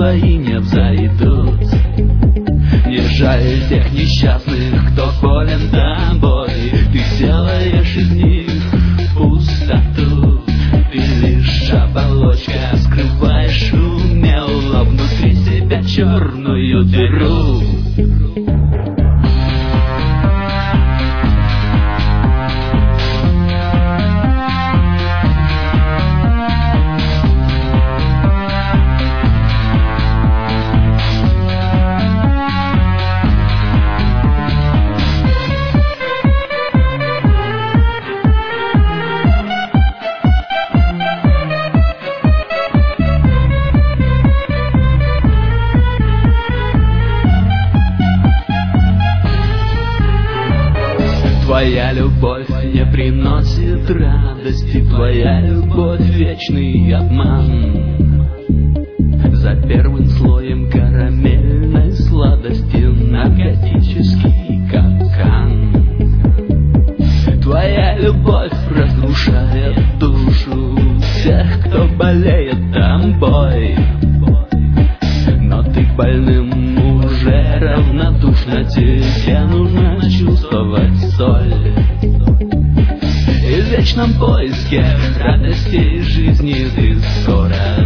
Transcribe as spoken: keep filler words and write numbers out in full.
твои не взойдут. Не жаль тех несчастных, кто болен тобой. Ты делаешь из них пустоту. Ты лишь оболочка, скрываешь умело внутри себя черную дыру. Твоя любовь не приносит радости, твоя любовь — вечный обман. За первым слоем карамельной сладости наркотический капкан. Твоя любовь разрушает душу тех, кто болеет тобой. Но ты к больным уже равнодушна, тебе нужно чувствовать соль. И в вечном поиске радости жизни ты скоро